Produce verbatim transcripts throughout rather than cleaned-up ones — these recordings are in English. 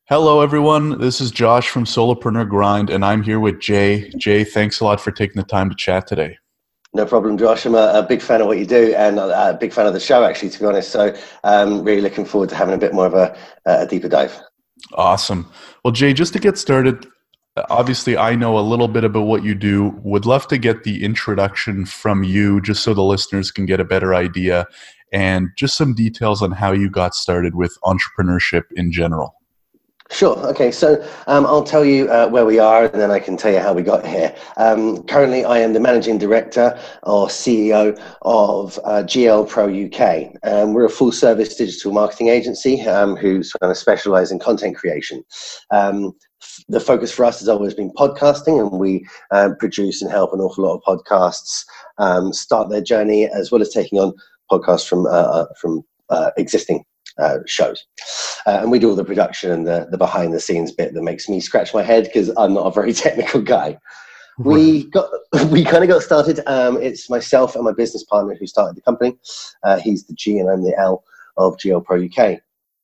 Hello, everyone. This is Josh from Solopreneur Grind, and I'm here with Jay. Jay, thanks a lot for taking the time to chat today. No problem, Josh. I'm a, a big fan of what you do and a, a big fan of the show, actually, to be honest. So um, really looking forward to having a bit more of a, a deeper dive. Awesome. Well, Jay, just to get started, obviously I know a little bit about what you do. Would love to get the introduction from you just so the listeners can get a better idea and just some details on how you got started with entrepreneurship in general. Sure. Okay. So um, I'll tell you uh, where we are, and then I can tell you how we got here. Um, currently, I am the managing director or C E O of uh, G L Pro U K. Um, we're a full-service digital marketing agency um, who kind of specialize in content creation. Um, f- the focus for us has always been podcasting, and we uh, produce and help an awful lot of podcasts um, start their journey, as well as taking on podcasts from uh, from uh, existing Uh, shows. Uh, and we do all the production and the, the behind the scenes bit that makes me scratch my head because I'm not a very technical guy. Right. We got we kind of got started. Um, it's myself and my business partner who started the company. Uh, he's the G and I'm the L of G L Pro U K.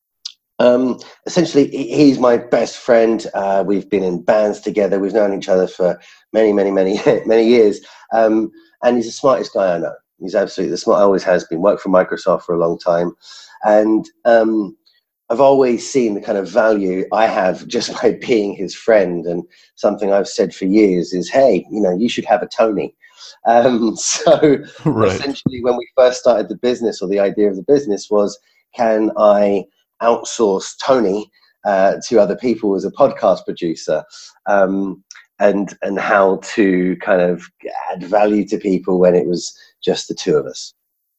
Um, essentially, he's my best friend. Uh, we've been in bands together. We've known each other for many, many, many, many years. Um, and he's the smartest guy I know. He's absolutely the smart. Always has been. Worked for Microsoft for a long time. And um, I've always seen the kind of value I have just by being his friend. And something I've said for years is, hey, you know, you should have a Tony. Um, so Right. essentially, when we first started the business, or the idea of the business was, can I outsource Tony uh, to other people as a podcast producer? Um, and and how to kind of add value to people when it was just the two of us.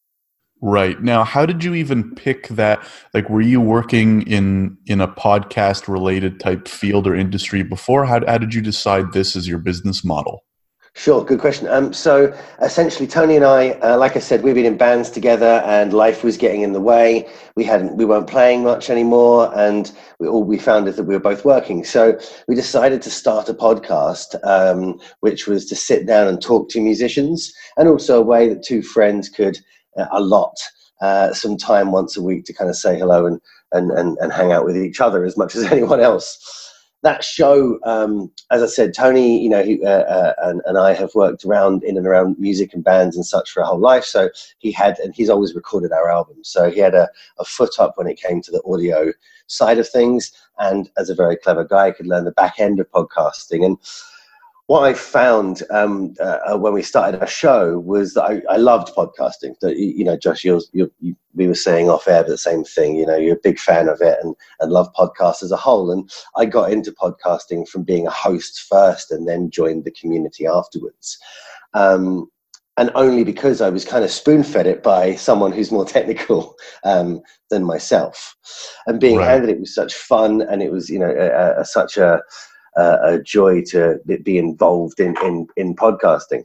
Right. Now, how did you even pick that? Like, were you working in in a podcast related type field or industry before? How, how did you decide this is your business model? Sure, good question. Um, so essentially, Tony and I, uh, like I said, we've been in bands together, and life was getting in the way. We hadn't, we weren't playing much anymore, and we, all we found is that we were both working. So we decided to start a podcast, um, which was to sit down and talk to musicians, and also a way that two friends could uh, allot uh, some time once a week to kind of say hello and and and, and hang out with each other as much as anyone else. That show, um, as I said, Tony, you know, he, uh, uh, and, and I have worked around in and around music and bands and such for our whole life. So he had, and he's always recorded our albums. So he had a, a foot up when it came to the audio side of things. And as a very clever guy, could learn the back end of podcasting. And what I found um, uh, when we started our show was that I, I loved podcasting. That, you know, Josh, you're, you're, you, we were saying off air the same thing. You know, you're a big fan of it and, and love podcasts as a whole. And I got into podcasting from being a host first and then joined the community afterwards. Um, and only because I was kind of spoon-fed it by someone who's more technical um, than myself. And being Right. handed it was such fun, and it was, you know, a, a, such a... Uh, a joy to be involved in, in, in podcasting.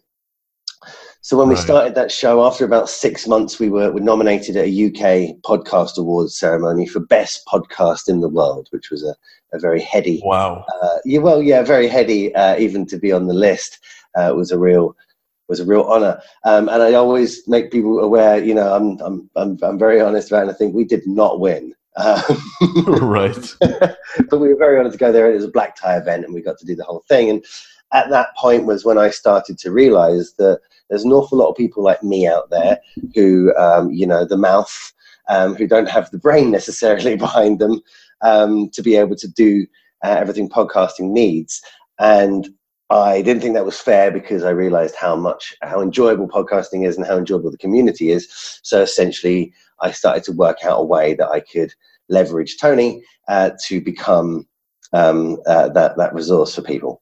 So when we Right. started that show, after about six months, we were, were nominated at a U K Podcast Awards ceremony for Best Podcast in the World, which was a, a very heady, Wow. uh, yeah, well, yeah, very heady, uh, even to be on the list. Uh, was a real was a real honor. Um, and I always make people aware, you know, I'm I'm I'm, I'm very honest about it, and I think we did not win. Um, Right. but we were very honored to go there. It was a black tie event, and we got to do the whole thing. And at that point was when I started to realize that there's an awful lot of people like me out there who, um, you know, the mouth, um, who don't have the brain necessarily behind them um, to be able to do uh, everything podcasting needs. And I didn't think that was fair, because I realized how much, how enjoyable podcasting is and how enjoyable the community is. So essentially, I started to work out a way that I could leverage Tony uh, to become um, uh, that that resource for people.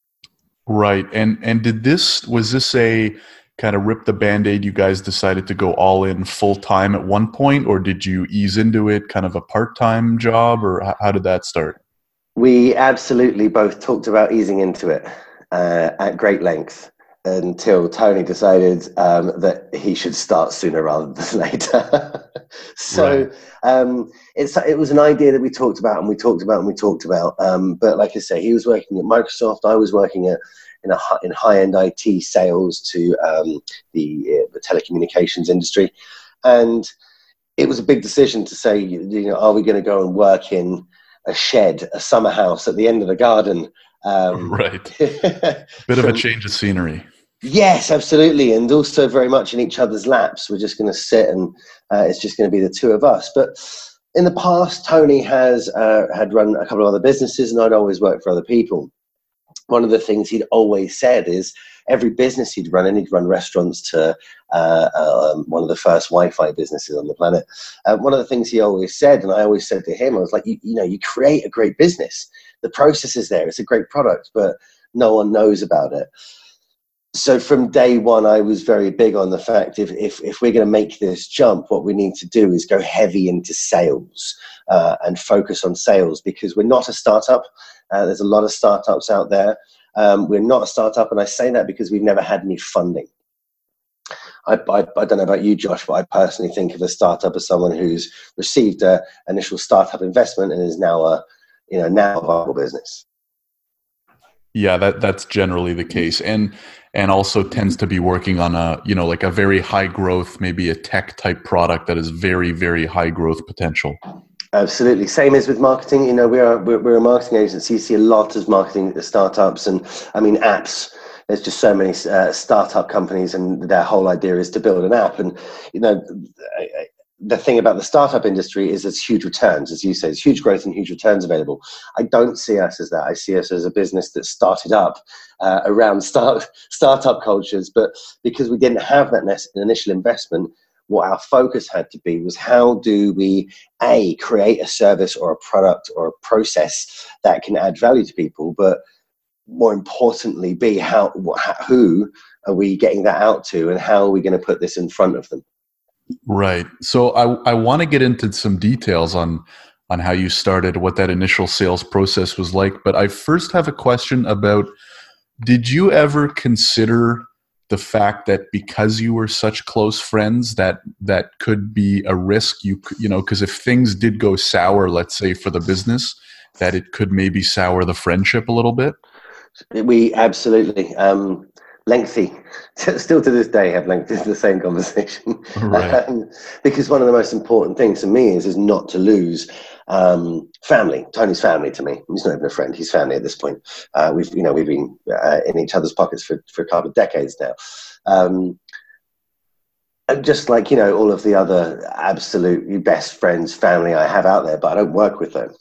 Right. And and did this was this a kind of rip the Band-Aid, you guys decided to go all in full time at one point, or did you ease into it, kind of a part-time job, or how, how did that start? We absolutely both talked about easing into it uh, at great length, until Tony decided um, that he should start sooner rather than later. so Right. um, it's it was an idea that we talked about and we talked about and we talked about. Um, but like I say, he was working at Microsoft. I was working at in a hi- in high-end I T sales to um, the uh, the telecommunications industry, and it was a big decision to say, you know, are we going to go and work in a shed, a summer house at the end of the garden. Um, right. Bit from, of a change of scenery. Yes, absolutely. And also very much in each other's laps. We're just going to sit and uh, it's just going to be the two of us. But in the past, Tony has uh, had run a couple of other businesses, and I'd always worked for other people. One of the things he'd always said is every business he'd run, and he'd run restaurants to uh, um, one of the first Wi-Fi businesses on the planet. Uh, one of the things he always said, and I always said to him, I was like, you, you know, you create a great business. The process is there. It's a great product, but no one knows about it. So from day one, I was very big on the fact if if, if we're going to make this jump, what we need to do is go heavy into sales uh, and focus on sales, because we're not a startup. Uh, there's a lot of startups out there. Um, we're not a startup, and I say that because we've never had any funding. I, I, I don't know about you, Josh, but I personally think of a startup as someone who's received an initial startup investment and is now a you know now a viable business. Yeah, that that's generally the case, and and also tends to be working on a you know like a very high growth, maybe a tech type product that is very very high growth potential. Absolutely, same as with marketing. You know, we are we're, we're a marketing agency. You see a lot of marketing startups, and I mean apps. There's just so many uh, startup companies, and their whole idea is to build an app. And you know, the thing about the startup industry is it's huge returns, as you say, it's huge growth and huge returns available. I don't see us as that. I see us as a business that started up uh, around start, startup cultures, but because we didn't have that initial investment, what our focus had to be was how do we, A, create a service or a product or a process that can add value to people, but more importantly, B, how, who are we getting that out to, and how are we going to put this in front of them? Right. So I I want to get into some details on on how you started, what that initial sales process was like. But I first have a question about, did you ever consider the fact that because you were such close friends that that could be a risk? You you know, because if things did go sour, let's say for the business, that it could maybe sour the friendship a little bit? We absolutely. Um, lengthy, still to this day have lengthy the same conversation. Right. Um, because one of the most important things to me is is not to lose um, family. Tony's family to me. He's not even a friend. He's family at this point. Uh, we've you know we've been uh, in each other's pockets for for a couple of decades now. Um, and just like you know all of the other absolutely best friends, family I have out there, but I don't work with them.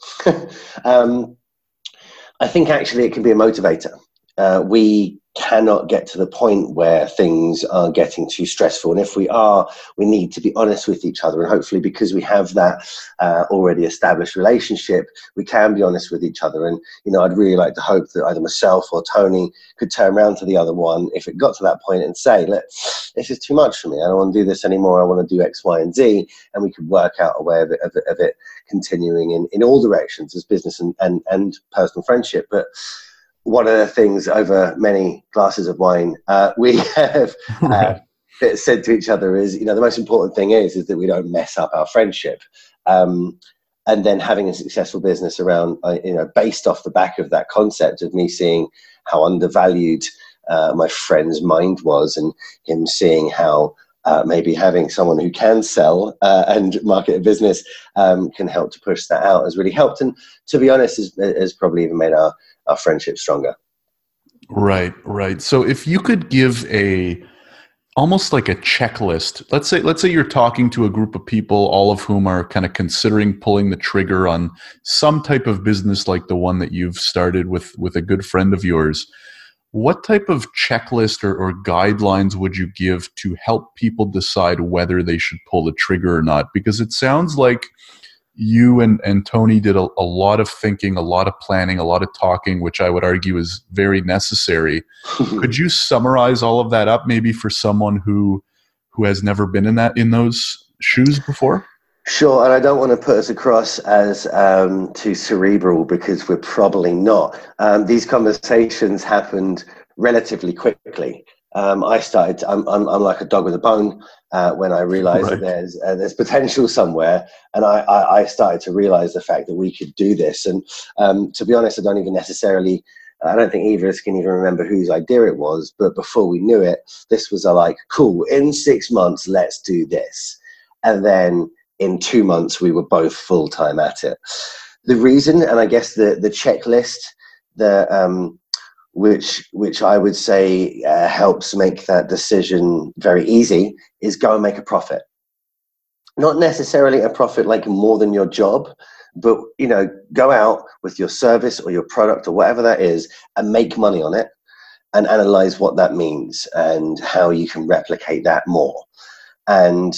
um, I think actually it can be a motivator. Uh, we cannot get to the point where things are getting too stressful. And if we are, we need to be honest with each other. And hopefully because we have that uh, already established relationship, we can be honest with each other. And, you know, I'd really like to hope that either myself or Tony could turn around to the other one if it got to that point and say, look, this is too much for me. I don't want to do this anymore. I want to do X, Y, and Z. And we could work out a way of it, of it, of it continuing in, in all directions as business and, and, and personal friendship. But one of the things over many glasses of wine uh, we have uh, said to each other is, you know, the most important thing is, is that we don't mess up our friendship. Um, and then having a successful business around, uh, you know, based off the back of that concept of me seeing how undervalued uh, my friend's mind was, and him seeing how uh, maybe having someone who can sell uh, and market a business um, can help to push that out has really helped. And to be honest, has, has probably even made our our friendship stronger. Right, right. So if you could give a almost like a checklist, let's say let's say you're talking to a group of people, all of whom are kind of considering pulling the trigger on some type of business like the one that you've started with with a good friend of yours, what type of checklist or, or guidelines would you give to help people decide whether they should pull the trigger or not? Because it sounds like you and, and Tony did a, a lot of thinking, a lot of planning, a lot of talking, which I would argue is very necessary. Could you summarize all of that up maybe for someone who who has never been in that in those shoes before? Sure, and I don't want to put us across as um, too cerebral, because we're probably not. Um, these conversations happened relatively quickly. Um, I started, I'm, I'm, I'm like a dog with a bone uh, when I realized right. that there's uh, there's potential somewhere. And I, I, I started to realize the fact that we could do this. And um, to be honest, I don't even necessarily, I don't think either of us can even remember whose idea it was. But before we knew it, this was a like, cool, in six months, let's do this. And then in two months, we were both full time at it. The reason, and I guess the the checklist, the um, which which I would say uh, helps make that decision very easy, is go and make a profit. Not necessarily a profit like more than your job, but you know, go out with your service or your product or whatever that is and make money on it, and analyze what that means and how you can replicate that more. And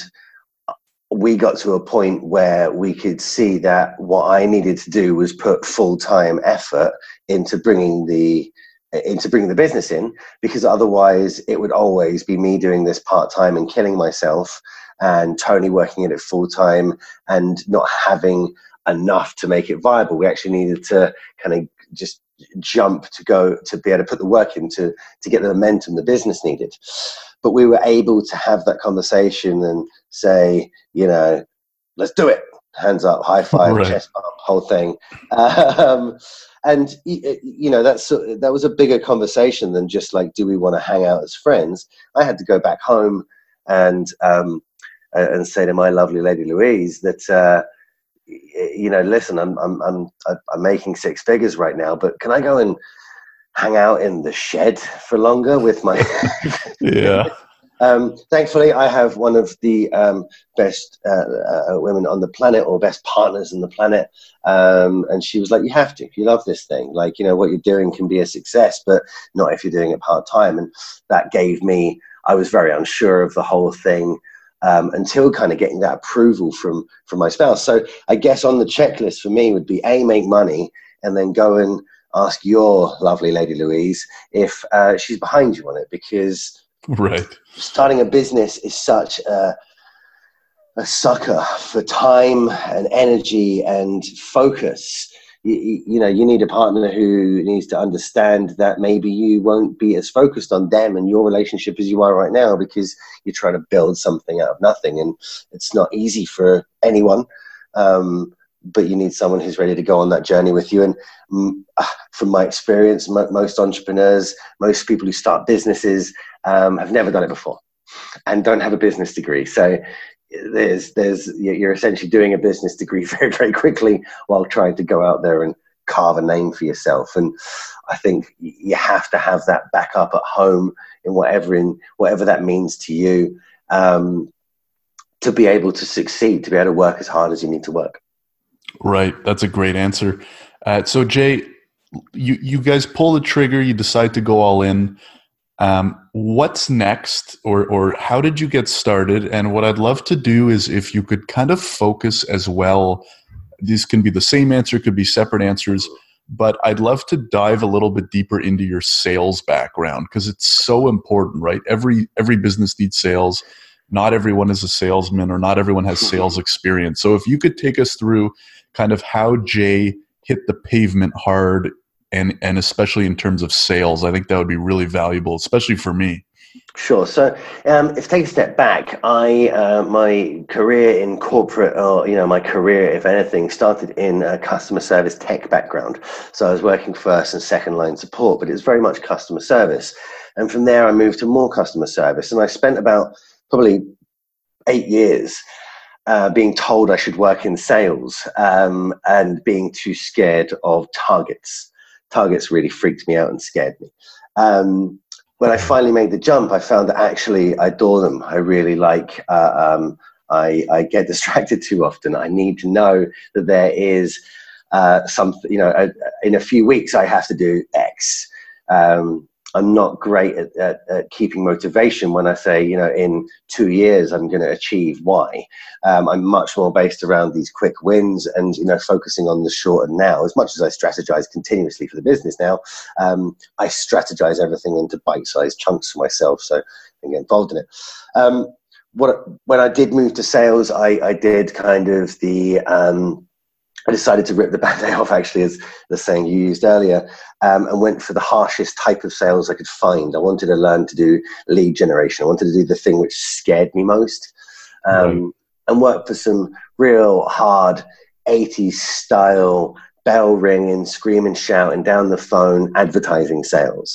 we got to a point where we could see that what I needed to do was put full-time effort into bringing the into bringing the business in, because otherwise it would always be me doing this part-time and killing myself, and Tony working in it full-time and not having enough to make it viable. We actually needed to kind of just jump to go to be able to put the work in to, to get the momentum the business needed. But we were able to have that conversation and say, you know, let's do it. Hands up, high five, right. Chest bump, whole thing. Um, and, you know, that's, that was a bigger conversation than just like, do we want to hang out as friends? I had to go back home and, um, and say to my lovely lady Louise that, uh, you know, listen, I'm, I'm, I'm, I'm making six figures right now, but can I go and hang out in the shed for longer with my, yeah. Um, thankfully, I have one of the um, best uh, uh, women on the planet, or best partners on the planet. Um, and she was like, you have to, if you love this thing, like, you know, what you're doing can be a success, but not if you're doing it part time. And that gave me, I was very unsure of the whole thing um, until kind of getting that approval from, from my spouse. So I guess on the checklist for me would be A, make money, and then go and ask your lovely lady Louise if uh, she's behind you on it, because right. starting a business is such a, a sucker for time and energy and focus. You, you know, you need a partner who needs to understand that maybe you won't be as focused on them and your relationship as you are right now, because you're trying to build something out of nothing, and it's not easy for anyone. Um, but you need someone who's ready to go on that journey with you. And mm, from my experience, mo- most entrepreneurs, most people who start businesses um, have never done it before and don't have a business degree. So there's, there's, you're essentially doing a business degree very, very quickly while trying to go out there and carve a name for yourself. And I think you have to have that backup at home in whatever, in whatever that means to you, um, to be able to succeed, to be able to work as hard as you need to work. Right. That's a great answer. Uh, so Jay, you, you guys pull the trigger, you decide to go all in. Um, what's next, or, or how did you get started? And what I'd love to do is if you could kind of focus as well, these can be the same answer, could be separate answers, but I'd love to dive a little bit deeper into your sales background, because it's so important, right? Every, every business needs sales. Not everyone is a salesman, or not everyone has sales experience. So if you could take us through kind of how Jay hit the pavement hard, and, and especially in terms of sales, I think that would be really valuable, especially for me. Sure. So um, if take a step back, I uh, my career in corporate, or you know, my career, if anything, started in a customer service tech background. So I was working first and second line support, but it was very much customer service. And from there, I moved to more customer service, and I spent about probably eight years uh, being told I should work in sales, um, and being too scared of targets. Targets really freaked me out and scared me. Um, when I finally made the jump, I found that actually I adore them. I really like, uh, um, I, I get distracted too often. I need to know that there is uh, something, you know, uh, in a few weeks I have to do X. Um, I'm not great at, at, at keeping motivation when I say, you know, in two years I'm going to achieve Y. Um, I'm much more based around these quick wins and, you know, focusing on the short and now. As much as I strategize continuously for the business now, um, I strategize everything into bite-sized chunks for myself, so I can get involved in it. Um, what when I did move to sales, I, I did kind of the um, I decided to rip the Band-Aid off, actually, as the saying you used earlier, um, and went for the harshest type of sales I could find. I wanted to learn to do lead generation. I wanted to do the thing which scared me most, um, right. and work for some real hard eighties style bell ringing, screaming, shouting down the phone, advertising sales.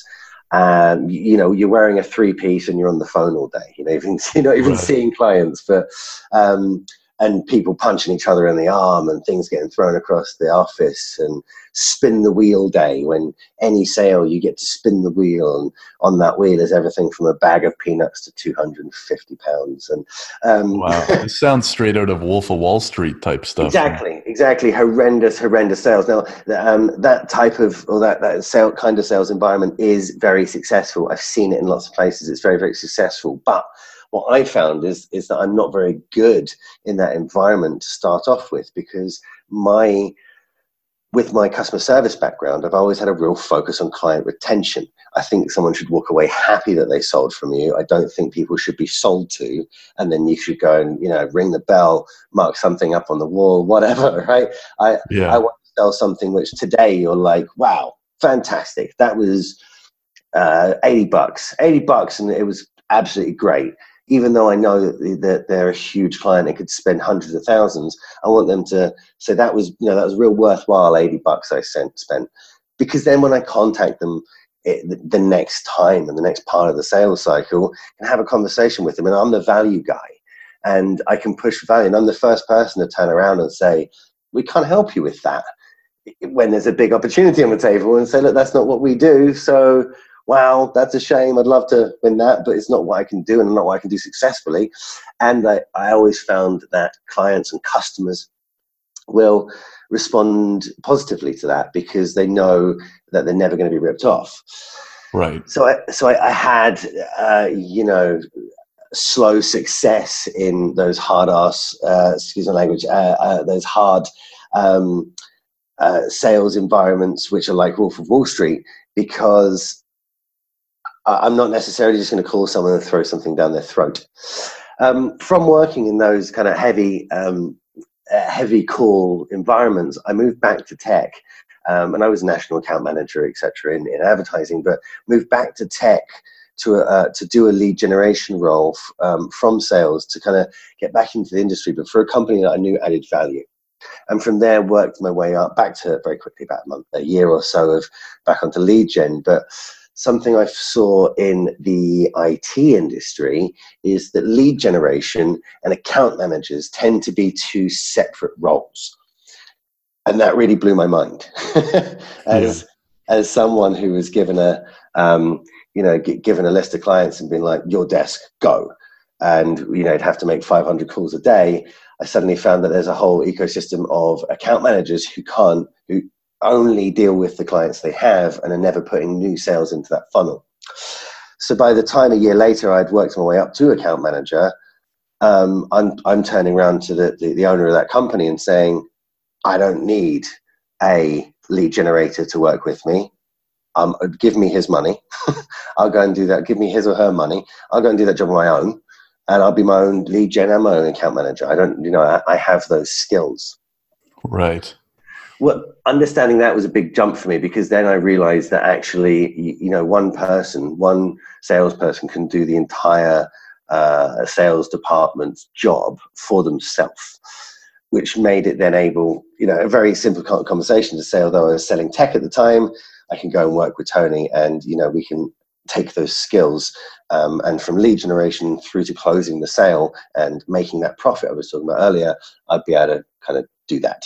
Um, you, you know, you're wearing a three piece and you're on the phone all day. You know, even you're not even right. seeing clients, but. Um, and people punching each other in the arm and things getting thrown across the office, and spin the wheel day, when any sale you get to spin the wheel, and on that wheel is everything from a bag of peanuts to two hundred fifty pounds. And um, Wow, this sounds straight out of Wolf of Wall Street type stuff. Exactly, exactly. Horrendous, horrendous sales. Now, um, that type of, or that, that sale, kind of sales environment is very successful. I've seen it in lots of places. It's very, very successful. But what I found is, is that I'm not very good in that environment to start off with, because my, with my customer service background, I've always had a real focus on client retention. I think someone should walk away happy that they sold from you. I don't think people should be sold to, and then you should go and, you know, ring the bell, mark something up on the wall, whatever, right? I, yeah. I want to sell something which today you're like, wow, fantastic. That was uh, eighty bucks, eighty bucks, and it was absolutely great. Even though I know that, that they're a huge client and could spend hundreds of thousands, I want them to say that was, you know, that was real worthwhile eighty bucks I sent, spent. Because then when I contact them it, the next time and the next part of the sales cycle, and have a conversation with them, and I'm the value guy, and I can push value, and I'm the first person to turn around and say, we can't help you with that, when there's a big opportunity on the table, and say, look, that's not what we do. So, wow, that's a shame. I'd love to win that, but it's not what I can do, and not what I can do successfully. And I, I always found that clients and customers will respond positively to that, because they know that they're never going to be ripped off. Right. So I, so I, I had, uh, you know, slow success in those hard ass, uh, excuse my language, uh, uh, those hard um, uh, sales environments, which are like Wolf of Wall Street, because I'm not necessarily just going to call someone and throw something down their throat. Um, from working in those kind of heavy, um, uh, heavy call environments, I moved back to tech, um, and I was a national account manager, et cetera, in, in advertising. But moved back to tech to uh, to do a lead generation role um, from sales, to kind of get back into the industry, but for a company that I knew added value. And from there, worked my way up back to very quickly, about a month, a year or so of back onto lead gen, but. Something I saw in the I T industry is that lead generation and account managers tend to be two separate roles. And that really blew my mind. as, yeah. as someone who was given a, um, you know, g- given a list of clients and been like, your desk, go. And, you know, you'd have to make five hundred calls a day. I suddenly found that there's a whole ecosystem of account managers who can't, who, only deal with the clients they have and are never putting new sales into that funnel. So by the time a year later I'd worked my way up to account manager, um, I'm, I'm turning around to the, the, the owner of that company and saying, I don't need a lead generator to work with me. Um, give me his money. I'll go and do that. Give me his or her money. I'll go and do that job on my own, and I'll be my own lead gen and my own account manager. I don't, you know, I, I have those skills. Right. Well, understanding that was a big jump for me, because then I realized that actually, you know, one person, one salesperson can do the entire uh, sales department's job for themselves, which made it then able, you know, a very simple conversation to say, although I was selling tech at the time, I can go and work with Tony, and, you know, we can take those skills um, and from lead generation through to closing the sale and making that profit I was talking about earlier, I'd be able to kind of do that.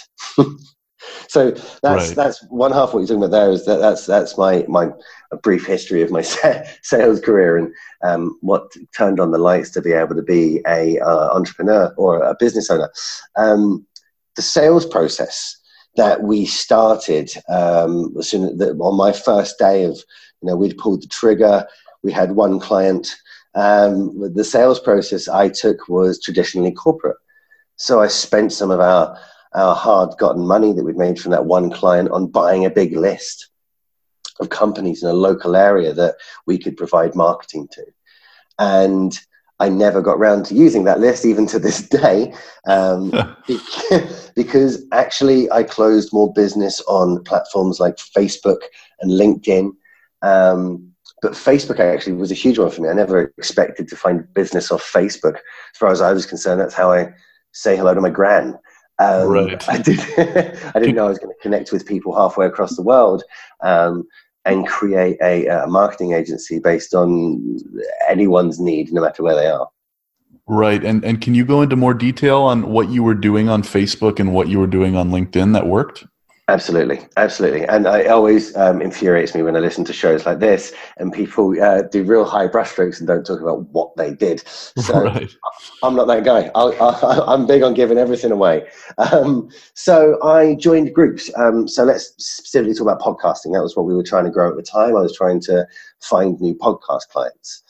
So that's right. That's one half of what you're talking about there, is that that's that's my my a brief history of my sales career, and um, what turned on the lights to be able to be a uh, entrepreneur or a business owner. Um, the sales process that we started um, as soon as, on my first day of, you know, we'd pulled the trigger. We had one client. Um, the sales process I took was traditionally corporate. So I spent some of our our hard-gotten money that we'd made from that one client on buying a big list of companies in a local area that we could provide marketing to. And I never got around to using that list, even to this day, um, because actually I closed more business on platforms like Facebook and LinkedIn. Um, but Facebook actually was a huge one for me. I never expected to find business off Facebook. As far as I was concerned, that's how I say hello to my gran. Um, right. I, did, I didn't know I was going to connect with people halfway across the world um, and create a, a marketing agency based on anyone's need, no matter where they are. Right. And and can you go into more detail on what you were doing on Facebook and what you were doing on LinkedIn that worked? Absolutely, absolutely. And it always um, infuriates me when I listen to shows like this and people uh, do real high brushstrokes and don't talk about what they did. So Right. I'm not that guy. I, I, I'm big on giving everything away. Um, so I joined groups. Um, so let's specifically talk about podcasting. That was what we were trying to grow at the time. I was trying to find new podcast clients.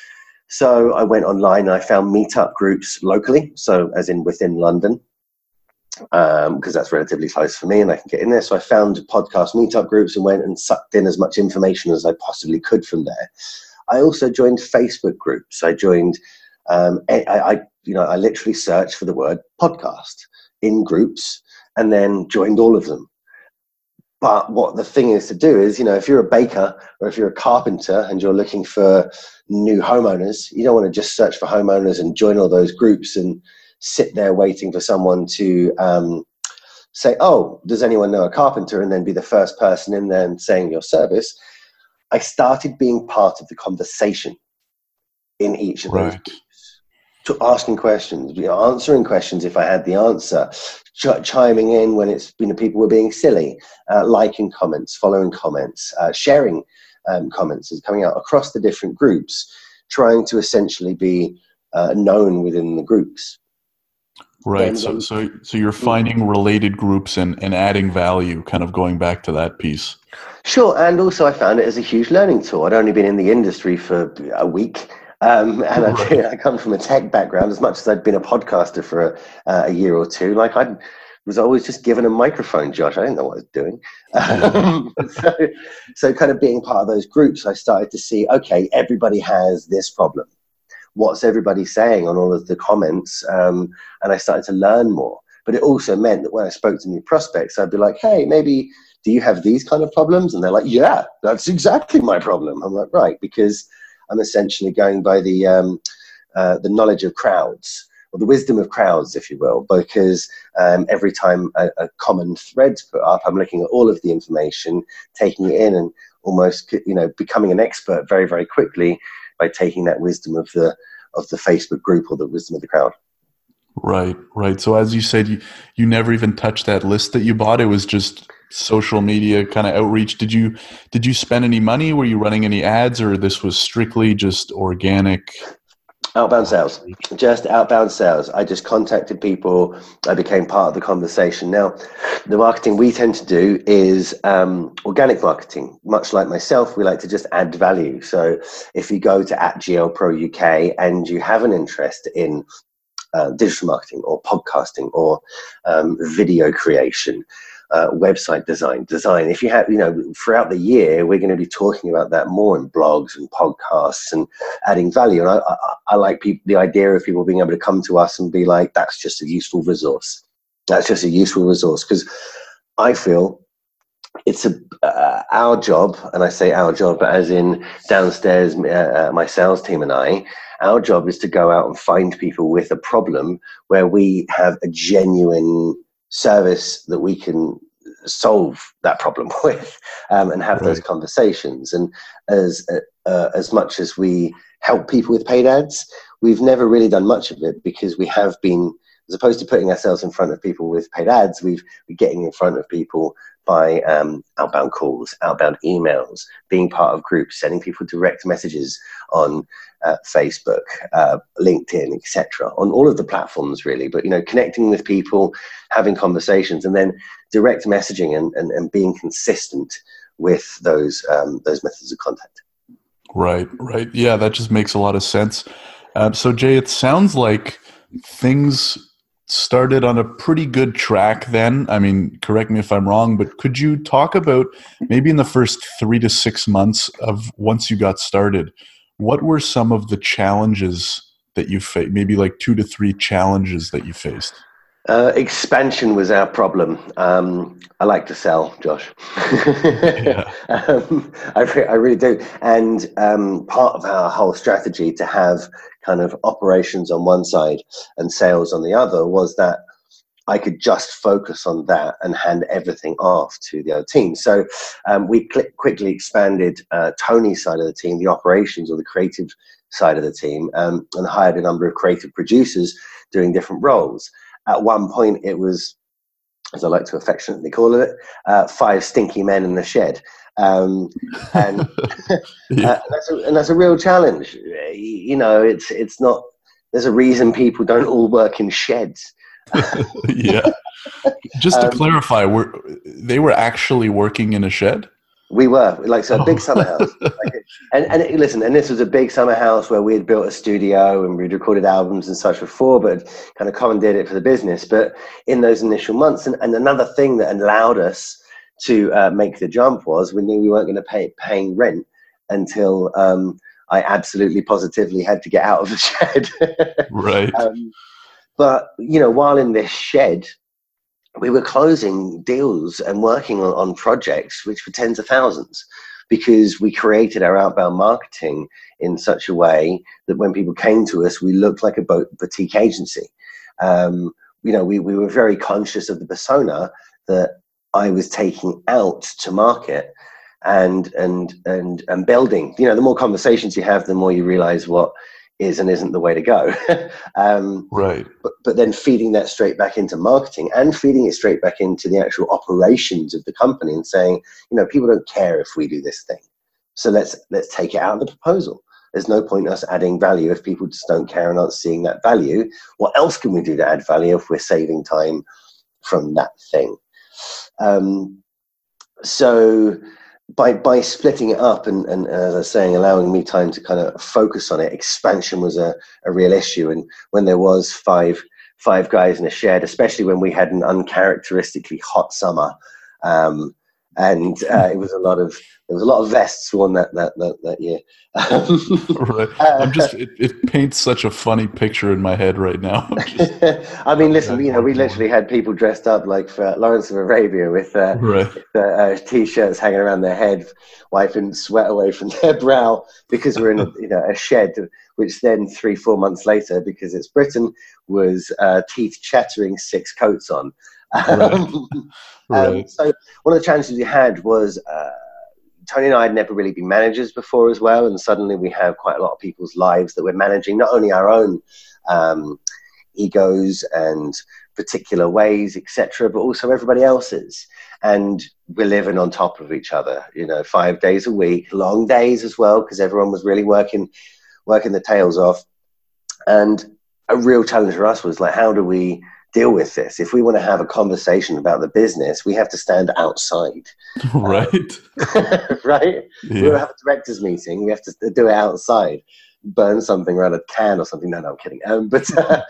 So I went online and I found meetup groups locally, so as in within London, um, because that's relatively close for me and I can get in there. So I found podcast meetup groups and went and sucked in as much information as I possibly could from there. I also joined Facebook groups. I joined, um, I, I, you know, I literally searched for the word podcast in groups and then joined all of them. But what the thing is to do is, you know, if you're a baker or if you're a carpenter and you're looking for new homeowners, you don't want to just search for homeowners and join all those groups and sit there waiting for someone to um, say, oh, does anyone know a carpenter? And then be the first person in there and saying your service. I started being part of the conversation in each of those Right. groups. To asking questions, you know, answering questions if I had the answer, ch- chiming in when it's, you know, people were being silly, uh, liking comments, following comments, uh, sharing um, comments, is coming out across the different groups, trying to essentially be uh, known within the groups. Right. Then So when, so so you're finding related groups and, and adding value, kind of going back to that piece. Sure, and also I found it as a huge learning tool. I'd only been in the industry for a week. Um, and Right. I, I come from a tech background. As much as I'd been a podcaster for a, uh, a year or two, like I was always just given a microphone, Josh. I didn't know what I was doing. Yeah. Um, so, so kind of being part of those groups, I started to see, okay, everybody has this problem. What's everybody saying on all of the comments? Um, and I started to learn more. But it also meant that when I spoke to new prospects, I'd be like, hey, maybe do you have these kind of problems? And they're like, yeah, that's exactly my problem. I'm like, right, because I'm essentially going by the um, uh, the knowledge of crowds, or the wisdom of crowds, if you will, because um, every time a, a common thread's put up, I'm looking at all of the information, taking it in, and almost, you know, becoming an expert very, very quickly by taking that wisdom of the of the Facebook group or the wisdom of the crowd. Right, right. So as you said, you, you never even touched that list that you bought. It was just social media kind of outreach. Did you did you spend any money? Were you running any ads, or this was strictly just organic? Outbound sales, just outbound sales. I just contacted people. I became part of the conversation. Now, the marketing we tend to do is um, organic marketing. Much like myself, we like to just add value. So if you go to at G L Pro U K and you have an interest in uh, digital marketing or podcasting or um, video creation, Uh, website design, design. If you have, you know, throughout the year, we're going to be talking about that more in blogs and podcasts and adding value. And I, I, I like people, the idea of people being able to come to us and be like, that's just a useful resource. That's just a useful resource. Because I feel it's a, uh, our job, and I say our job, but as in downstairs, uh, my sales team and I, our job is to go out and find people with a problem where we have a genuine service that we can solve that problem with, um, and have Right. those conversations. And as uh, uh, as much as we help people with paid ads, we've never really done much of it because we have been, as opposed to putting ourselves in front of people with paid ads, we've been getting in front of people by um, outbound calls, outbound emails, being part of groups, sending people direct messages on uh, Facebook, uh, LinkedIn, et cetera, on all of the platforms really. But, you know, connecting with people, having conversations, and then direct messaging and, and, and being consistent with those um, those methods of contact. Right, right. Yeah, that just makes a lot of sense. Um, so, Jay, it sounds like things started on a pretty good track then. I mean, correct me if I'm wrong, but could you talk about maybe in the first three to six months of once you got started, what were some of the challenges that you faced? Maybe like two to three challenges that you faced. Uh, expansion was our problem. Um, I like to sell, Josh. Yeah. um, I, re- I really do. And um, part of our whole strategy to have kind of operations on one side and sales on the other was that I could just focus on that and hand everything off to the other team. So um, we cl- quickly expanded uh, Tony's side of the team, the operations or the creative side of the team, um, and hired a number of creative producers doing different roles. At one point, it was, as I like to affectionately call it, uh, five stinky men in the shed. Um, and, yeah. uh, that's a, and that's a real challenge. You know, it's it's not. There's a reason people don't all work in sheds. yeah. Just to um, clarify, were they were actually working in a shed? We were like so a big Oh. summer house. Like, and and listen, and this was a big summer house where we had built a studio and we'd recorded albums and such before, but kind of commandeered it for the business. But in those initial months, and, and another thing that allowed us to uh, make the jump was we knew we weren't going to pay paying rent until um, I absolutely positively had to get out of the shed. Right. um, but you know, while in this shed, we were closing deals and working on, on projects which were tens of thousands, because we created our outbound marketing in such a way that when people came to us, we looked like a boutique agency. Um, you know, we, we were very conscious of the persona that I was taking out to market and and and and building. You know, the more conversations you have, the more you realize what is and isn't the way to go. um, right. But, but then feeding that straight back into marketing and feeding it straight back into the actual operations of the company and saying, you know, people don't care if we do this thing. So let's let's take it out of the proposal. There's no point in us adding value if people just don't care and aren't seeing that value. What else can we do to add value if we're saving time from that thing? Um, so by by splitting it up and, and, and as I was saying, allowing me time to kind of focus on it, expansion was a, a real issue. And when there was five five guys in a shed, especially when we had an uncharacteristically hot summer, um, and uh, it was a lot of there was a lot of vests worn that that that, that year. right. I'm just it, it paints such a funny picture in my head right now. Just, I mean, listen, you know, we literally had people dressed up like for Lawrence of Arabia with, uh, right. with uh, uh, t-shirts hanging around their head, wiping sweat away from their brow because we're in a, you know, a shed, which then three, four months later, because it's Britain, was uh, teeth chattering, six coats on. Right. Um, right. So one of the challenges we had was uh, Tony and I had never really been managers before as well, and suddenly we have quite a lot of people's lives that we're managing, not only our own um, egos and particular ways, et cetera, but also everybody else's. And we're living on top of each other, you know, five days a week, long days as well, because everyone was really working, working the tails off. And a real challenge for us was like, how do we deal with this? If we want to have a conversation about the business, we have to stand outside. Right. Um, right? Yeah. We don't have a director's meeting. We have to do it outside. Burn something around a can or something. No, no, I'm kidding. Um, but uh,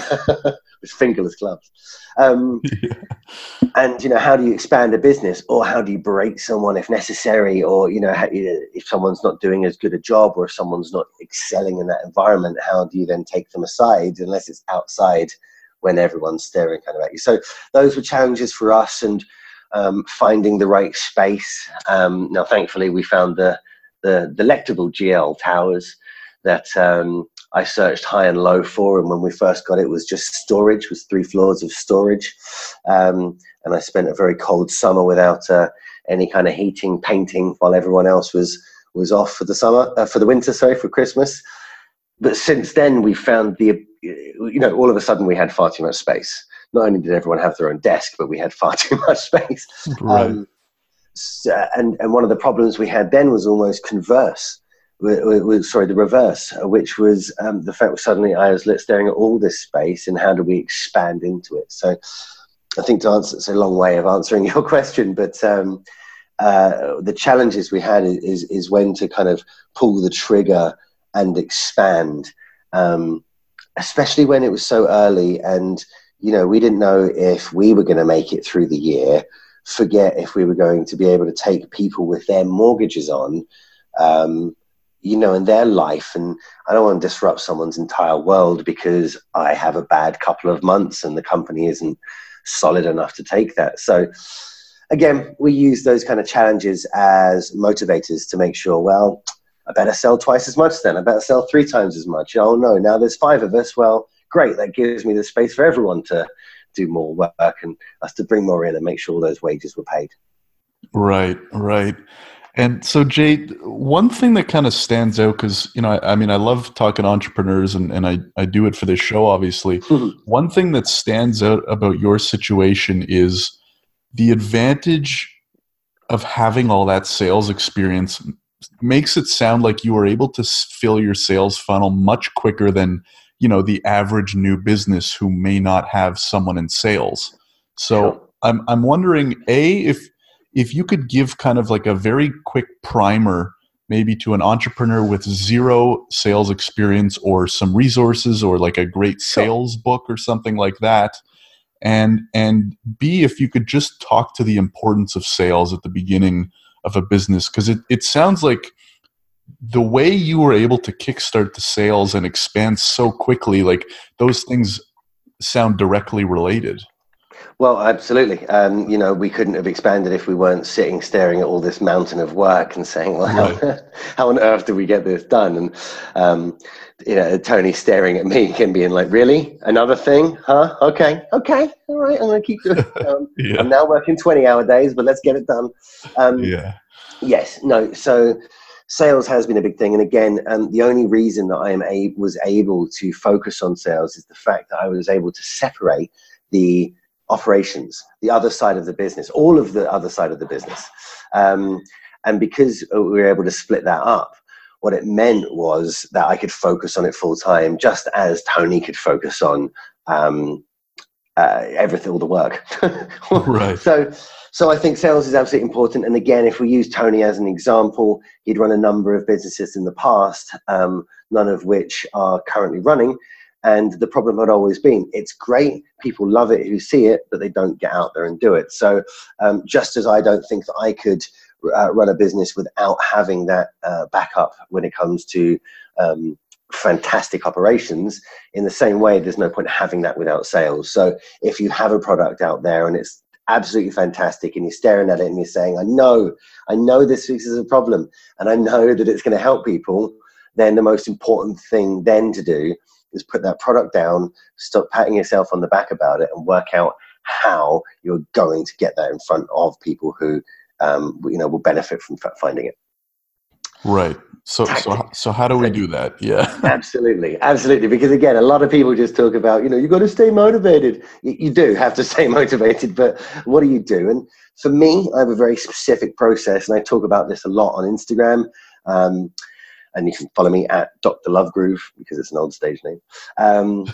with fingerless gloves. Um, yeah. And, you know, how do you expand a business, or how do you break someone if necessary? Or, you know, how, you know, if someone's not doing as good a job, or if someone's not excelling in that environment, how do you then take them aside unless it's outside when everyone's staring kind of at you? So those were challenges for us, and um, finding the right space. Um, now, thankfully, we found the, the delectable G L Towers that um, I searched high and low for. And when we first got it, it was just storage, it was three floors of storage. Um, and I spent a very cold summer without uh, any kind of heating, painting, while everyone else was, was off for the summer, uh, for the winter, sorry, for Christmas. But since then, we found the, you know, all of a sudden we had far too much space. Not only did everyone have their own desk, but we had far too much space. Right. Um, so, and, and one of the problems we had then was almost converse. Was, sorry, the reverse, which was um, the fact that suddenly I was staring at all this space, and how do we expand into it? So I think to answer, it's a long way of answering your question, but um, uh, the challenges we had is, is when to kind of pull the trigger and expand, um, especially when it was so early, and you know, we didn't know if we were going to make it through the year, forget if we were going to be able to take people with their mortgages on, um, you know, in their life. And I don't want to disrupt someone's entire world because I have a bad couple of months and the company isn't solid enough to take that. So again, we use those kind of challenges as motivators to make sure, well, I better sell twice as much then. I better sell three times as much. Oh no, now there's five of us. Well, great. That gives me the space for everyone to do more work and us to bring more in and make sure those wages were paid. Right, right. And so, Jay, one thing that kind of stands out, because, you know, I, I mean, I love talking entrepreneurs and, and I, I do it for this show, obviously. One thing that stands out about your situation is the advantage of having all that sales experience makes it sound like you were able to fill your sales funnel much quicker than, you know, the average new business who may not have someone in sales. So Sure. I'm I'm wondering, A, if if you could give kind of like a very quick primer maybe to an entrepreneur with zero sales experience or some resources or like a great sales Sure. book or something like that. And and B, if you could just talk to the importance of sales at the beginning of a business, because it, it sounds like the way you were able to kickstart the sales and expand so quickly, like those things sound directly related. Well, absolutely. Um, you know, we couldn't have expanded if we weren't sitting staring at all this mountain of work and saying, well, Right. how, how on earth do we get this done? And, um, you know, Tony staring at me and being like, really? Another thing? Huh? Okay. Okay. All right. I'm going to keep doing it. Um, Yeah. I'm now working twenty hour days, but let's get it done. Um, Yeah. Yes. No. So sales has been a big thing. And again, um, the only reason that I am a, was able to focus on sales is the fact that I was able to separate the operations, the other side of the business, all of the other side of the business. Um, and because we were able to split that up, what it meant was that I could focus on it full time, just as Tony could focus on um, uh, everything, all the work. Right. So, so I think sales is absolutely important. And again, if we use Tony as an example, he'd run a number of businesses in the past, um, none of which are currently running. And the problem had always been, it's great, people love it who see it, but they don't get out there and do it. So um, just as I don't think that I could uh, run a business without having that uh, backup when it comes to um, fantastic operations, in the same way, there's no point having that without sales. So if you have a product out there and it's absolutely fantastic and you're staring at it and you're saying, I know, I know this fixes a problem and I know that it's going to help people, then the most important thing then to do is put that product down, stop patting yourself on the back about it, and work out how you're going to get that in front of people who, um, you know, will benefit from finding it. Right. So, so, so how do we do that? Yeah. Absolutely. Absolutely. Because again, a lot of people just talk about, you know, you've got to stay motivated. You, you do have to stay motivated, but what do you do? And for me, I have a very specific process, and I talk about this a lot on Instagram. Um, And you can follow me at Doctor Lovegroove because it's an old stage name. Um,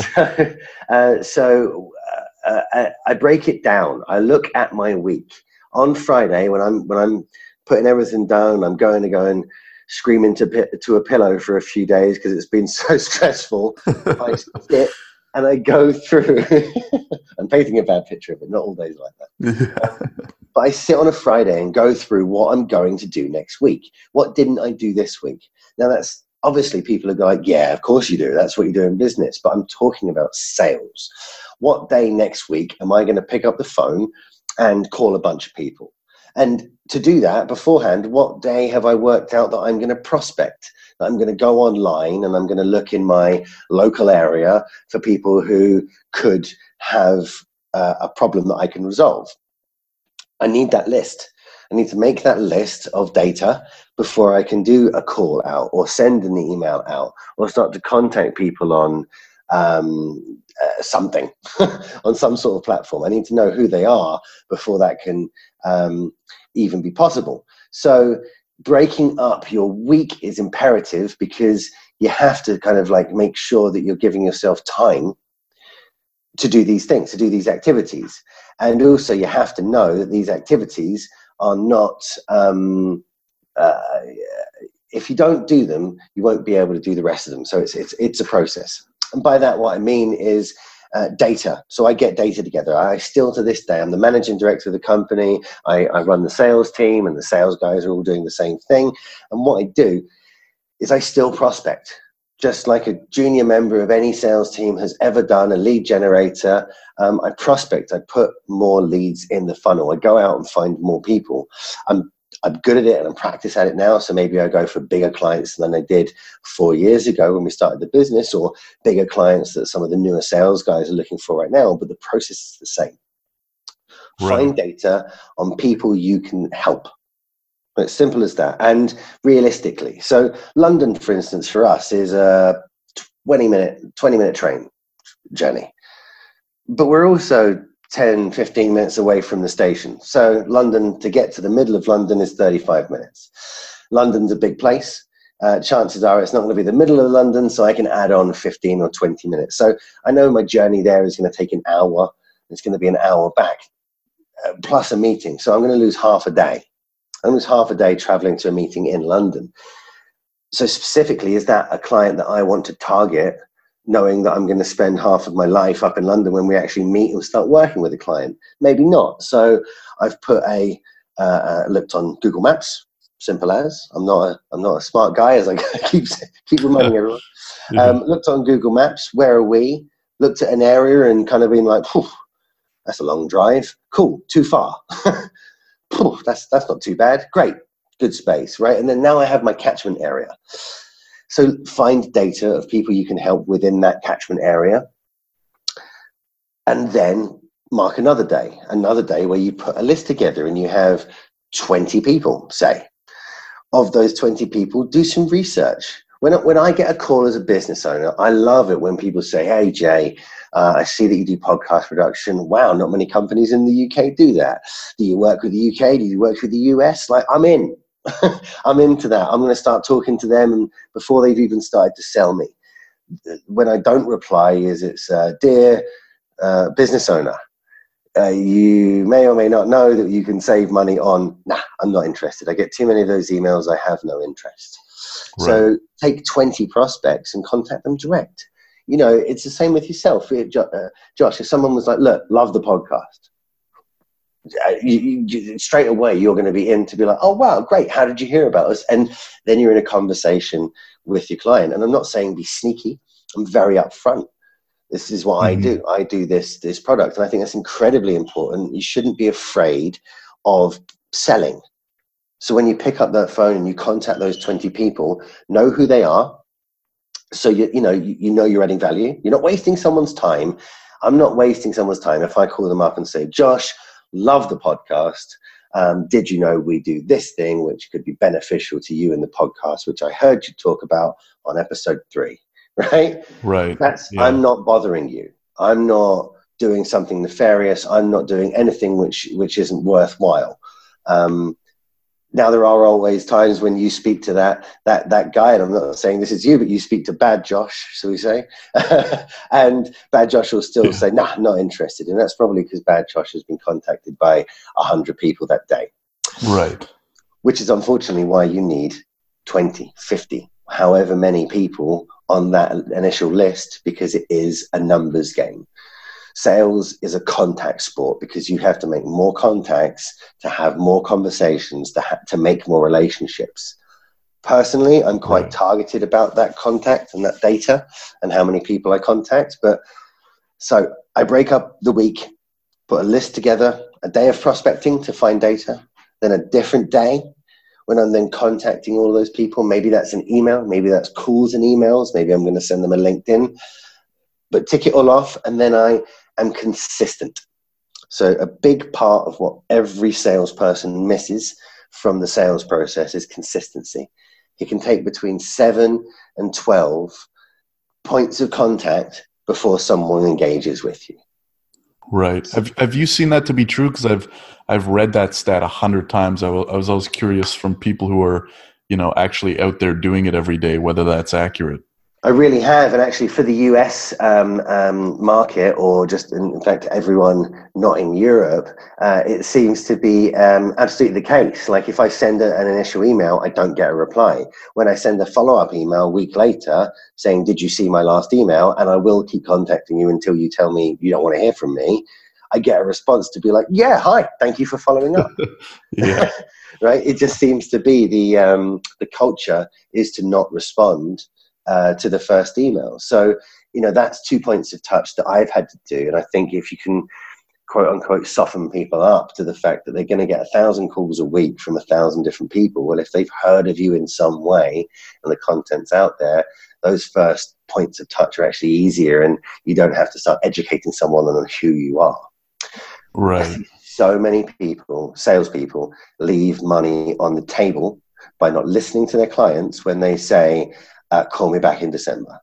so uh, so uh, I, I break it down. I look at my week on Friday when I'm when I'm putting everything down. I'm going to go and scream into to a pillow for a few days because it's been so stressful. I sit and I go through. I'm painting a bad picture of it. Not all days like that. Um, But I sit on a Friday and go through what I'm going to do next week. What didn't I do this week? Now, that's obviously people are going, yeah, of course you do. That's what you do in business. But I'm talking about sales. What day next week am I going to pick up the phone and call a bunch of people? And to do that beforehand, what day have I worked out that I'm going to prospect? That I'm going to go online and I'm going to look in my local area for people who could have uh, a problem that I can resolve. I need that list. I need to make that list of data before I can do a call out or send an email out or start to contact people on um, uh, something, on some sort of platform. I need to know who they are before that can um, even be possible. So breaking up your week is imperative because you have to kind of like make sure that you're giving yourself time to do these things, to do these activities. And also you have to know that these activities are not, um, uh, if you don't do them, you won't be able to do the rest of them. So it's, it's, it's a process. And by that, what I mean is uh, data. So I get data together. I still to this day, I'm the managing director of the company. I, I run the sales team and the sales guys are all doing the same thing. And what I do is I still prospect. Just like a junior member of any sales team has ever done, a lead generator, um, I prospect, I put more leads in the funnel. I go out and find more people. I'm, I'm good at it and I'm practice at it now. So maybe I go for bigger clients than I did four years ago when we started the business, or bigger clients that some of the newer sales guys are looking for right now, but the process is the same. Right. Find data on people you can help. It's simple as that. And realistically, so London, for instance, for us is a twenty minute, twenty minute train journey. But we're also ten, fifteen minutes away from the station. So London, to get to the middle of London is thirty-five minutes. London's a big place. Uh, chances are it's not going to be the middle of London, so I can add on fifteen or twenty minutes. So I know my journey there is going to take an hour. It's going to be an hour back, uh, plus a meeting. So I'm going to lose half a day. I lose half a day traveling to a meeting in London. So specifically, is that a client that I want to target, knowing that I'm going to spend half of my life up in London when we actually meet and start working with a client? Maybe not. So I've put a, uh, looked on Google Maps. Simple as. I'm not a, I'm not a smart guy, as I keep keep reminding everyone. Um, looked on Google Maps. Where are we? Looked at an area and kind of been like, that's a long drive. Cool. Too far. that's that's not too bad. Great. Good space, right? And then now I have my catchment area. So find data of people you can help within that catchment area, and then mark another day, another day where you put a list together and you have twenty people, say. Of those twenty people, do some research. When, when I get a call as a business owner, I love it when people say, hey, Jay, uh, I see that you do podcast production. Wow, not many companies in the U K do that. Do you work with the U K? Do you work with the U S? Like, I'm in. I'm into that. I'm going to start talking to them and before they've even started to sell me. When I don't reply is it's, uh, dear uh, business owner, Uh, you may or may not know that you can save money on, nah, I'm not interested. I get too many of those emails. I have no interest. Right. So take twenty prospects and contact them direct. You know, it's the same with yourself. Uh, Josh, if someone was like, look, love the podcast, uh, you, you, straight away you're going to be in to be like, oh, wow, great. How did you hear about us? And then you're in a conversation with your client. And I'm not saying be sneaky. I'm very upfront. This is what mm-hmm. I do. I do this, this product. And I think that's incredibly important. You shouldn't be afraid of selling. So when you pick up that phone and you contact those twenty people, know who they are. So, you, you know, you, you know you're adding value. You're not wasting someone's time. I'm not wasting someone's time if I call them up and say, Josh, love the podcast. Um, did you know we do this thing, which could be beneficial to you in the podcast, which I heard you talk about on episode three. Right? Right. That's, yeah. I'm not bothering you. I'm not doing something nefarious. I'm not doing anything which, which isn't worthwhile. Um, now, there are always times when you speak to that, that, that guy, and I'm not saying this is you, but you speak to bad Josh, shall we say? And bad Josh will still yeah. say, nah, not interested. And that's probably because bad Josh has been contacted by a hundred people that day. Right. Which is unfortunately why you need twenty, fifty, however many people on that initial list, because it is a numbers game. Sales is a contact sport because you have to make more contacts to have more conversations, to, ha- to make more relationships. Personally, I'm quite right. targeted about that contact and that data and how many people I contact. But so I break up the week, put a list together, a day of prospecting to find data, then a different day when I'm then contacting all those people. Maybe that's an email, maybe that's calls and emails, maybe I'm going to send them a LinkedIn, but tick it all off. And then I am consistent. So a big part of what every salesperson misses from the sales process is consistency. It can take between seven and twelve points of contact before someone engages with you. Right. Have Have you seen that to be true? Because I've I've read that stat a hundred times. I, w- I was always curious from people who are, you know, actually out there doing it every day, whether that's accurate. I really have, and actually for the U S um, um, market, or just in fact everyone not in Europe, uh, it seems to be um, absolutely the case. Like if I send a, an initial email, I don't get a reply. When I send a follow-up email a week later saying, did you see my last email? And I will keep contacting you until you tell me you don't want to hear from me. I get a response to be like, yeah, hi, thank you for following up. Yeah. Right? It just seems to be the um, the culture is to not respond Uh, to the first email. So, you know, that's two points of touch that I've had to do. And I think if you can, quote unquote, soften people up to the fact that they're going to get a thousand calls a week from a thousand different people, well, if they've heard of you in some way and the content's out there, those first points of touch are actually easier and you don't have to start educating someone on who you are. Right. so many people, salespeople, leave money on the table by not listening to their clients when they say, uh, call me back in December.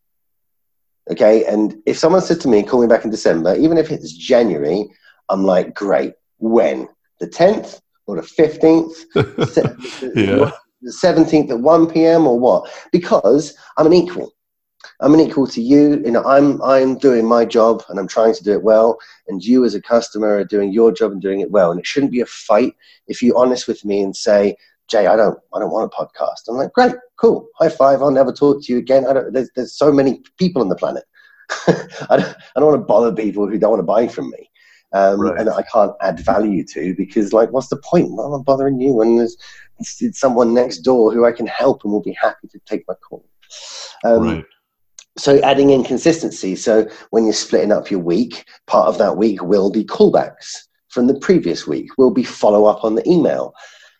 Okay. And if someone says to me, call me back in December, even if it's January, I'm like, great. When? The tenth or the fifteenth? Yeah. The seventeenth at one p.m. or what? Because I'm an equal. I'm an equal to you. You know, I'm I'm doing my job and I'm trying to do it well. And you as a customer are doing your job and doing it well. And it shouldn't be a fight if you're honest with me and say, Jay, I don't I don't want a podcast. I'm like, great, cool, high five. I'll never talk to you again. I don't. There's there's so many people on the planet. I don't I don't want to bother people who don't want to buy from me. Um, right. And I can't add value to, because like, what's the point? Why am I bothering you when there's, there's someone next door who I can help and will be happy to take my call. Um, right. So adding in consistency. So when you're splitting up your week, part of that week will be callbacks from the previous week, will be follow up on the email.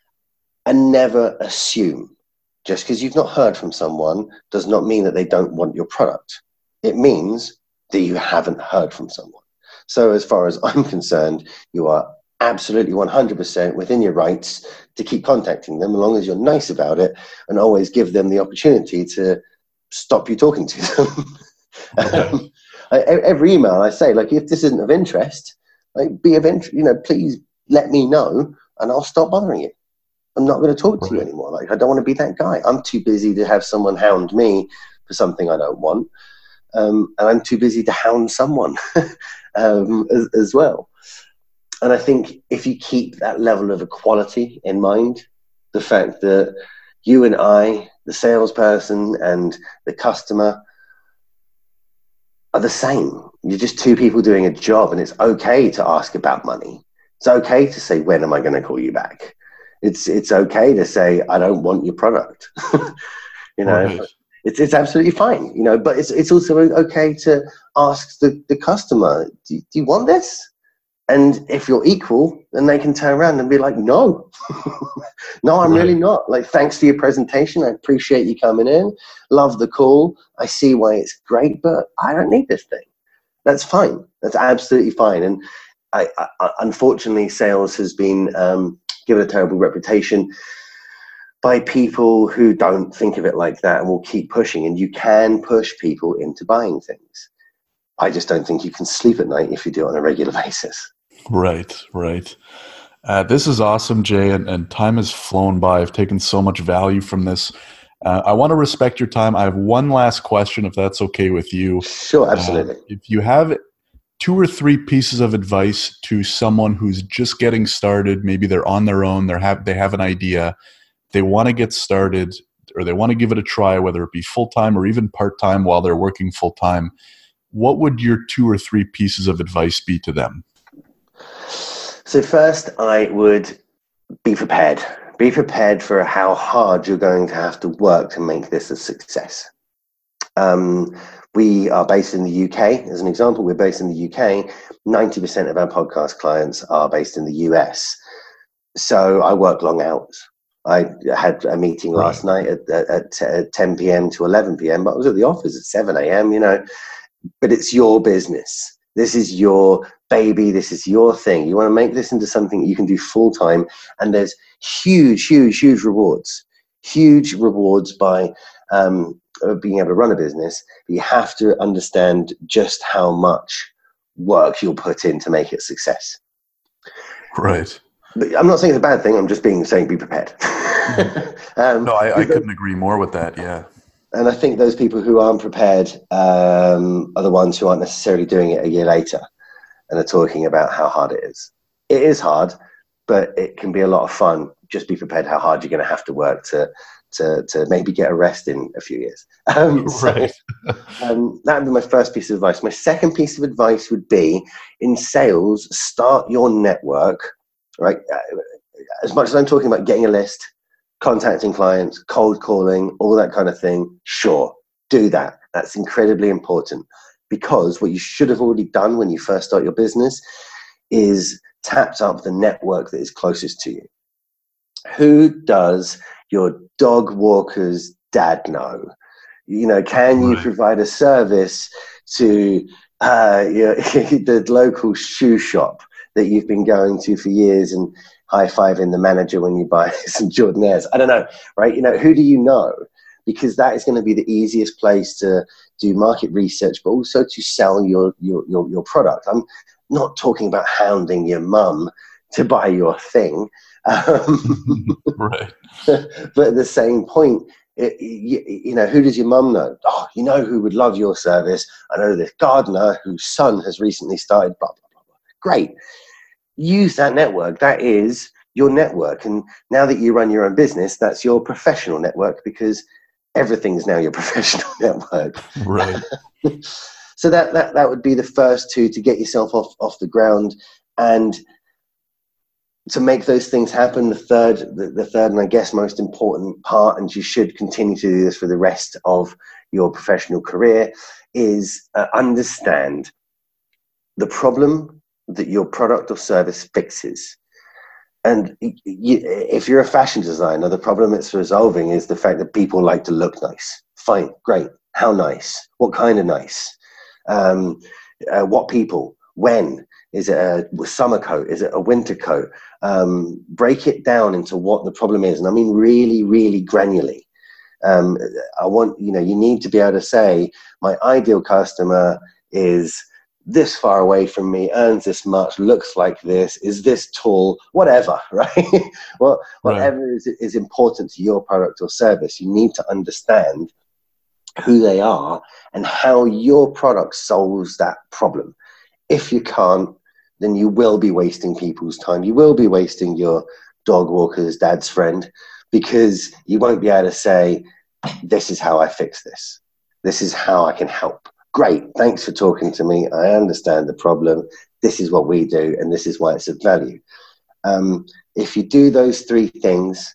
And never assume. Just because you've not heard from someone does not mean that they don't want your product. It means that you haven't heard from someone. So as far as I'm concerned, you are absolutely one hundred percent within your rights to keep contacting them, as long as you're nice about it and always give them the opportunity to stop you talking to them. Okay. um, I, every email I say, like, if this isn't of interest, like, be of interest, you know, please let me know and I'll stop bothering you. I'm not going to talk to right. you anymore. Like, I don't want to be that guy. I'm too busy to have someone hound me for something I don't want. Um, and I'm too busy to hound someone um, as, as well. And I think if you keep that level of equality in mind, the fact that you and I, the salesperson and the customer, are the same. You're just two people doing a job, and it's okay to ask about money. It's okay to say, when am I going to call you back? It's it's okay to say, I don't want your product. you know, right. it's it's absolutely fine. You know, but it's it's also okay to ask the, the customer, do, do you want this? And if you're equal, then they can turn around and be like, no, no, I'm right. really not. Like, thanks for your presentation. I appreciate you coming in. Love the call. I see why it's great, but I don't need this thing. That's fine. That's absolutely fine. And I, I unfortunately, sales has been um, given a terrible reputation by people who don't think of it like that and will keep pushing. And you can push people into buying things. I just don't think you can sleep at night if you do it on a regular basis. Right, right. Uh, this is awesome, Jay, and, and time has flown by. I've taken so much value from this. Uh, I want to respect your time. I have one last question, if that's okay with you. Sure, absolutely. Uh, if you have two or three pieces of advice to someone who's just getting started, maybe they're on their own, they have they have an idea, they want to get started, or they want to give it a try, whether it be full-time or even part-time while they're working full-time, what would your two or three pieces of advice be to them? So first, I would be prepared. Be prepared for how hard you're going to have to work to make this a success. Um, we are based in the U K. As an example, we're based in the U K. ninety percent of our podcast clients are based in the U S. So I work long hours. I had a meeting last right. night at, at, at ten p.m. to eleven p.m., but I was at the office at seven a.m., you know. But it's your business. This is your baby. This is your thing. You want to make this into something you can do full time. And there's huge, huge, huge rewards. Huge rewards by um, being able to run a business. But you have to understand just how much work you'll put in to make it a success. Right. But I'm not saying it's a bad thing. I'm just being saying be prepared. um, no, I, I couldn't agree more with that. Yeah. And I think those people who aren't prepared um, are the ones who aren't necessarily doing it a year later and are talking about how hard it is. It is hard, but it can be a lot of fun. Just be prepared how hard you're going to have to work to to to maybe get a rest in a few years. Um, right. So, um, that would be my first piece of advice. My second piece of advice would be, in sales, start your network. Right. As much as I'm talking about getting a list, contacting clients, cold calling, all that kind of thing, sure, do that. That's incredibly important, because what you should have already done when you first start your business is tapped up the network that is closest to you. Who does your dog walker's dad know? You know, can you provide a service to uh, your, the local shoe shop that you've been going to for years and high-fiving the manager when you buy some Jordanaires. I don't know, right? You know, who do you know? Because that is going to be the easiest place to do market research, but also to sell your your your, your product. I'm not talking about hounding your mum to buy your thing. Um, right. But at the same point, it, you, you know, who does your mum know? Oh, you know who would love your service? I know this gardener whose son has recently started, blah, blah, blah, blah. Great. Use that network. That is your network. And now that you run your own business, that's your professional network, because everything is now your professional network. Right. So that, that, that would be the first two, to get yourself off, off the ground. And to make those things happen, the third, the, the third and I guess most important part, and you should continue to do this for the rest of your professional career, is uh, understand the problem that your product or service fixes. And you, if you're a fashion designer, the problem it's resolving is the fact that people like to look nice. Fine, great. How nice? What kind of nice? Um, uh, what people? When? Is it a summer coat? Is it a winter coat? Um, break it down into what the problem is. And I mean really, really granularly. Um, I want, you know, you need to be able to say, my ideal customer is this far away from me, earns this much, looks like this, is this tall, whatever, right? Well, whatever right. is, is important to your product or service, you need to understand who they are and how your product solves that problem. If you can't, then you will be wasting people's time. You will be wasting your dog walker's dad's friend, because you won't be able to say, this is how I fix this. This is how I can help. Great, thanks for talking to me. I understand the problem. This is what we do, and this is why it's of value. Um, if you do those three things,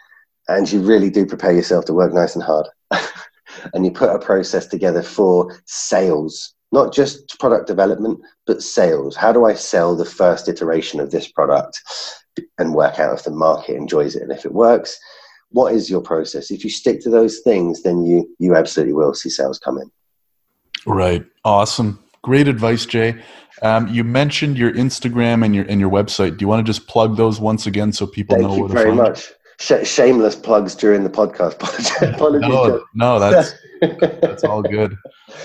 and you really do prepare yourself to work nice and hard, and you put a process together for sales, not just product development, but sales. How do I sell the first iteration of this product and work out if the market enjoys it? And if it works, what is your process? If you stick to those things, then you you absolutely will see sales come in. Right. Awesome. Great advice, Jay. Um, you mentioned your Instagram and your and your website. Do you want to just plug those once again so people Thank know you where to very find much. Sh- shameless plugs during the podcast. Apologies. no, no, that's that's all good.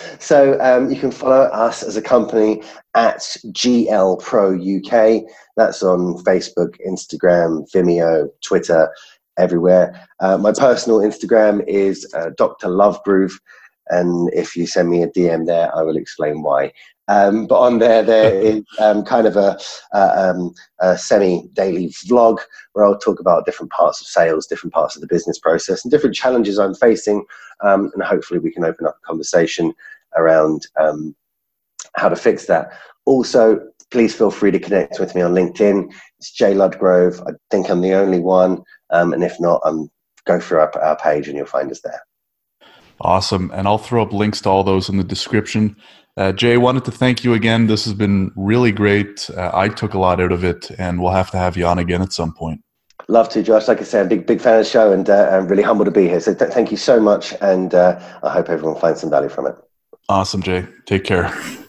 So um, you can follow us as a company at G L Pro U K. That's on Facebook, Instagram, Vimeo, Twitter, everywhere. Uh, my personal Instagram is uh, Doctor Lovegroove. And if you send me a D M there, I will explain why. Um, but on there, there is um, kind of a, a, um, a semi-daily vlog where I'll talk about different parts of sales, different parts of the business process, and different challenges I'm facing. Um, and hopefully we can open up a conversation around um, how to fix that. Also, please feel free to connect with me on LinkedIn. It's Jay Ludgrove. I think I'm the only one. Um, and if not, um, go through our, our page and you'll find us there. Awesome. And I'll throw up links to all those in the description. Uh, Jay, wanted to thank you again. This has been really great. Uh, I took a lot out of it, and we'll have to have you on again at some point. Love to, Josh. Like I said, big, big fan of the show, and uh, I'm really humbled to be here. So th- thank you so much, and uh, I hope everyone finds some value from it. Awesome, Jay. Take care.